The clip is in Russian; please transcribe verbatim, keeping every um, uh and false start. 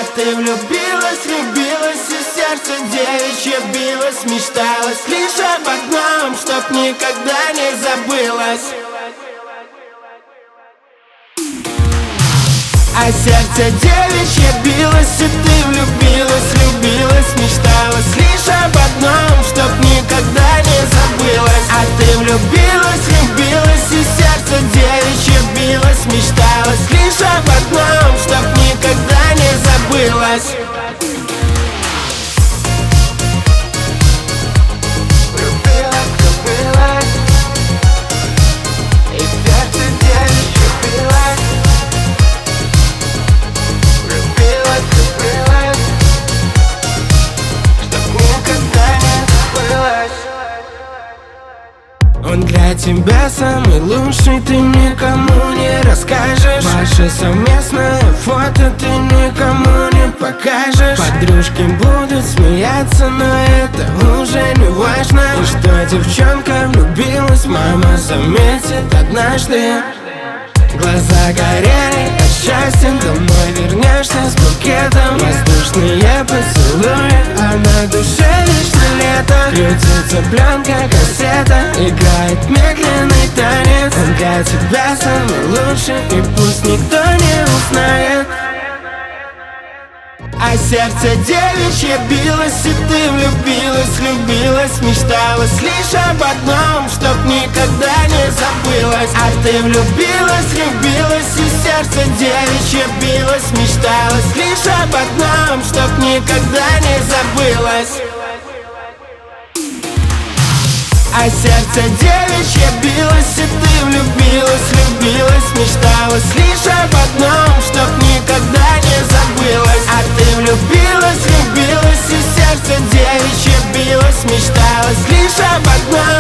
ты влюбилась, влюбилась, и сердце девичье билось, мечталось лишь об одном, чтоб никогда не забылось. А сердце девичье билось, и ты влюбилась, влюбилась, мечталась лишь об одном, чтоб никогда не забылось. А ты влюбилась, влюбилась, и сердце девичье билось, мечталась лишь об одном, чтоб никогда не забылось. Он для тебя самый лучший, ты никому не расскажешь. Ваше совместное фото ты никому не покажешь. Подружки будут смеяться, но это уже не важно. И что девчонка влюбилась, мама заметит однажды. Глаза горели от счастья, домой вернешься с букетом. Воздушные поцелуи, а на душе вечно лето. Крутится пленка, кассета, играет медленный танец. Он для тебя самый лучший, и пусть никто не узнает. А сердце девичье билось, и ты влюбилась, влюбилась, мечталась лишь об одном, чтоб никогда не забылось. А ты влюбилась, влюбилась, и сердце девичье билось, мечталась лишь об одном, чтоб никогда не забылось. А сердце девичье билось, и ты влюбилась, влюбилась, мечталась лишь об одном, чтоб никогда не забылось. А ты влюбилась, влюбилась, и сердце девичье билось, мечталась лишь об одном.